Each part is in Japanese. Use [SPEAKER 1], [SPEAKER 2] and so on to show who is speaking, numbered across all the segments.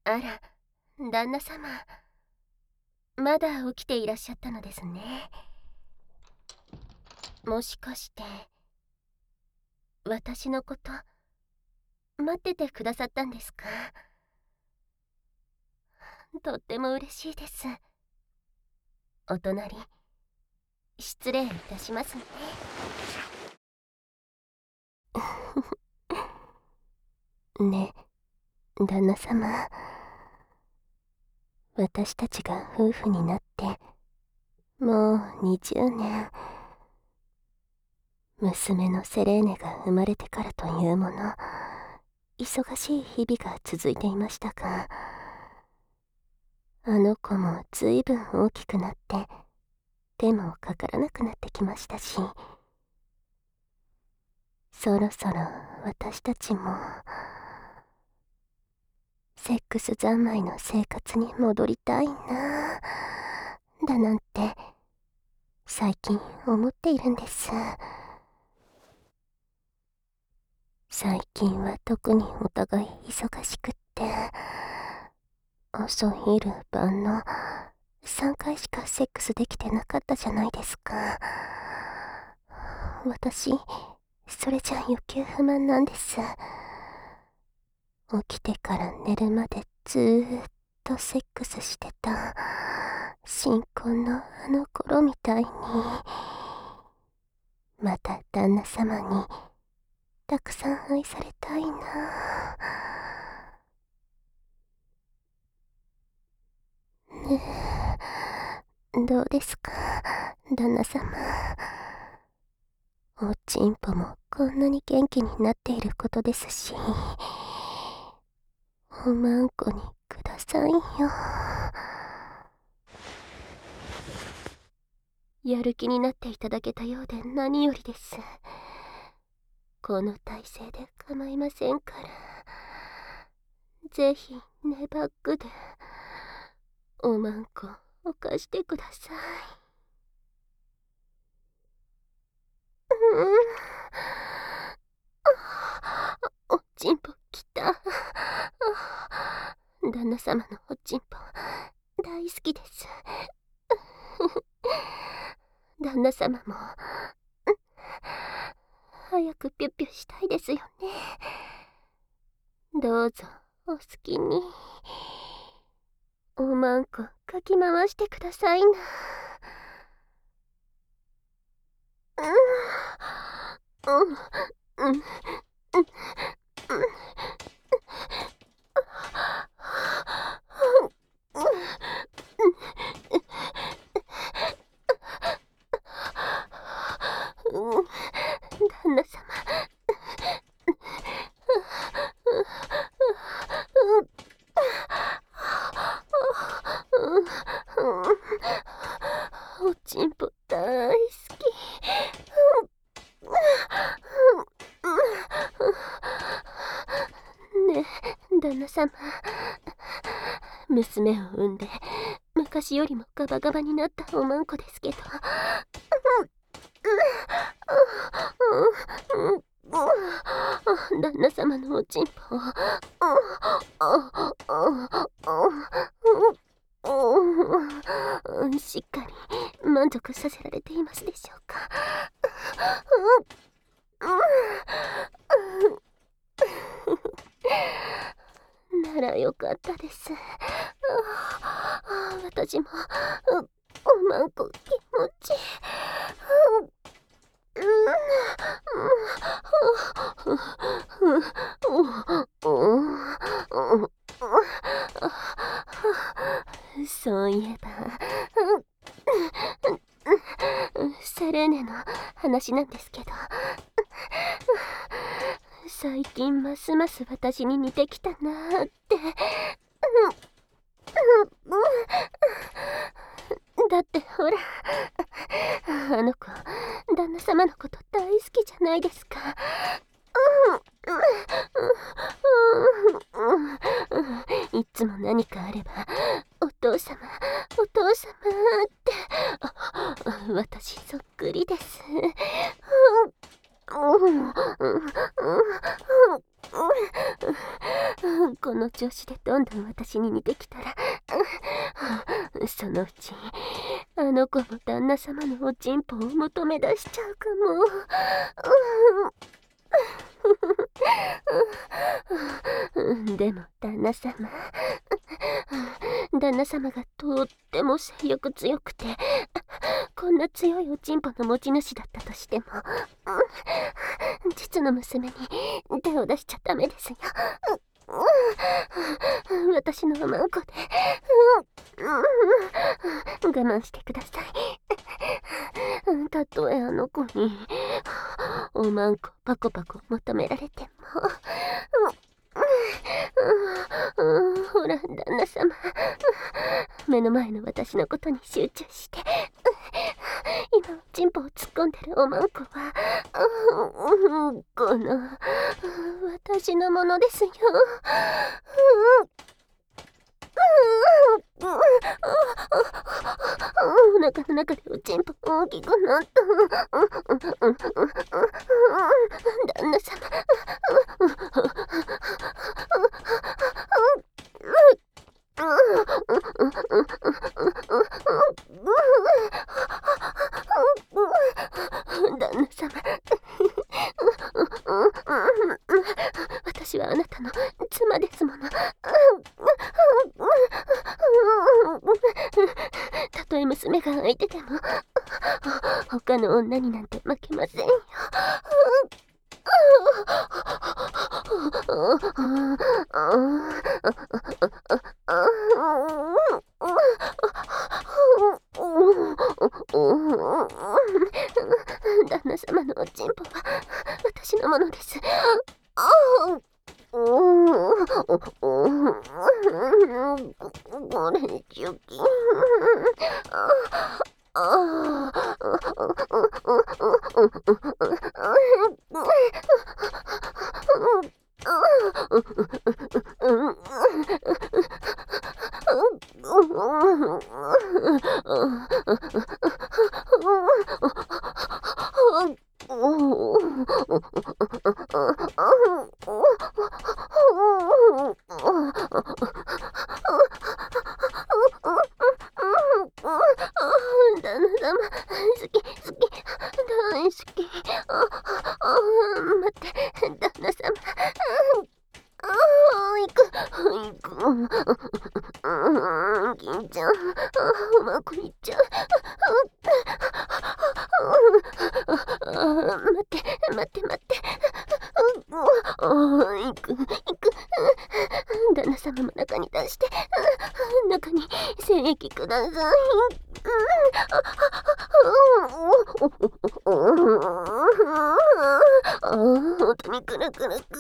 [SPEAKER 1] あら、旦那様、まだ起きていらっしゃったのですね。もしかして私のこと待っててくださったんですか？とっても嬉しいです。お隣失礼いたしますね。ね、旦那様、私たちが夫婦になってもう20年、娘のセレーネが生まれてからというもの、忙しい日々が続いていましたが、あの子もずいぶん大きくなって手もかからなくなってきましたし、そろそろ私たちもセックス三昧の生活に戻りたいなだなんて最近思っているんです。最近は特にお互い忙しくって、朝昼晩の3回しかセックスできてなかったじゃないですか。私それじゃ余計不満なんです。起きてから寝るまでずーっとセックスしてた新婚のあの頃みたいに、また旦那様にたくさん愛されたいな。ねえ、どうですか旦那様。おちんぽもこんなに元気になっていることですし、おまんこにくださいよ。やる気になっていただけたようで何よりです。この体勢で構いませんから、ぜひネバッグでおまんこを貸してください。おちんぽきた。旦那様のおちんぽ大好きです。旦那様も早くピュッピュしたいですよね。どうぞお好きにおまんこかき回してくださいな。うんうんうんうん旦那様、おちんぽ大好き。ねえ旦那様、娘を産んで昔よりもガバガバになったおまんこですけど、旦那様のおちんぽをしっかり満足させられていますでしょうか。ならよかったです。私もおまんこ気持ちそういえばセレーネの話なんですけど、最近ますます私に似てきたなーって。だってほら、あの子旦那様のこと大好きじゃないですか。いつも何かあればお父様お父様って私そっくりです。 この調子でどんどん私に似てきたら、そのうちあの子も旦那様のおちんぽを求め出しちゃうかも。でも旦那様がとっても性欲強くて、こんな強いおちんぽの持ち主だったとしても、実の娘に手を出しちゃダメですよ。私のおまんこで我慢してください。たとえあの子におまんこパコパコ求められても、ほら旦那様、目の前の私のことに集中して、今チンポを突っ込んでるおまんこはこの私のものですよ。お腹の中でおちんぽ大きくなった。旦那様、旦那様、私はあなたの妻ですもの。たとえ娘が相手でも他の女になんて負けませんよ。旦那様のおちんぽは私のものです。これチュキン。旦那様、好き、大好き。待って、旦那様。銀ちゃん、うまくいっちゃう。待って。行く。旦那様も中に出して、中に精液ください。本当にくる。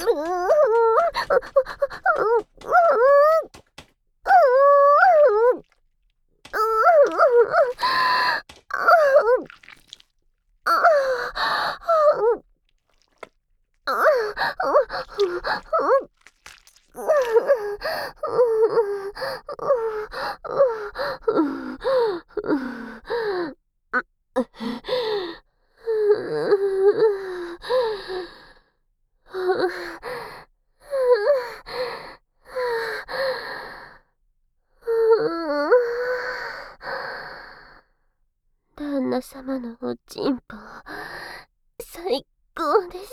[SPEAKER 1] 旦那様のおちんぽ最高です。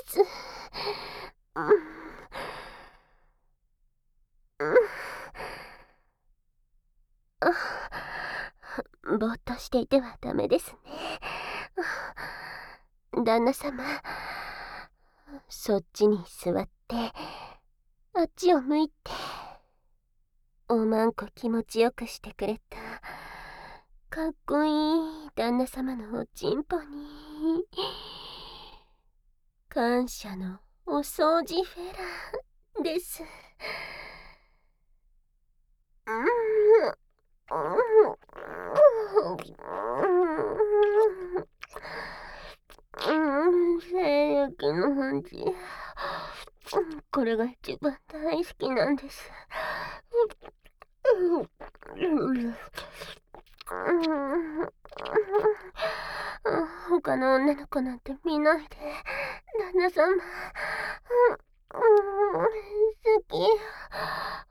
[SPEAKER 1] ぼーっとしていてはダメですね。旦那様、そっちに座ってあっちを向いて、おまんこ気持ちよくしてくれたかっこいい旦那様のおちんぽに感謝のお掃除フェラです。精液の味、これが一番大好きなんです。他の女の子なんて見ないで、旦那様。好き。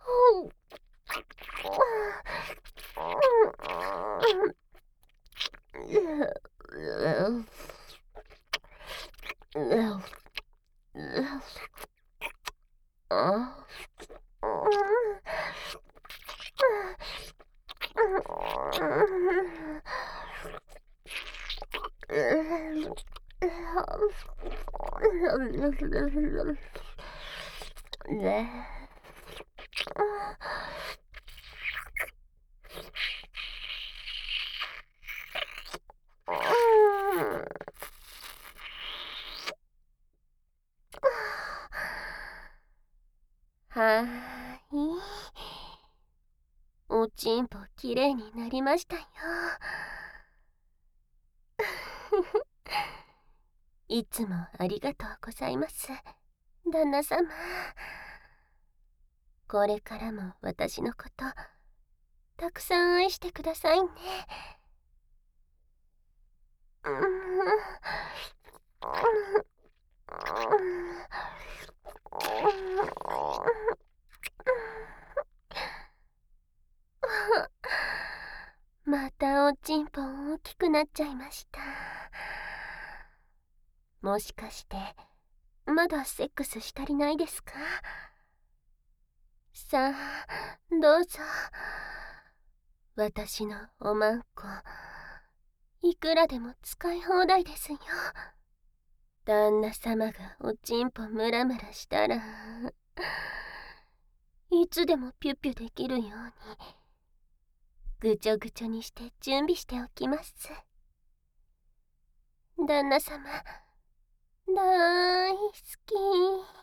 [SPEAKER 1] はーい。おちんぽきれいになりましたよ。いつもありがとうございます、旦那様。これからも私のことたくさん愛してくださいね。またおちんぽ大きくなっちゃいました。もしかしてまだセックスしたりないですか？さあどうぞ。私のおまんこいくらでも使い放題ですよ。旦那様がおちんぽムラムラしたらいつでもピュッピュできるようにぐちょぐちょにして準備しておきます。旦那様大好き。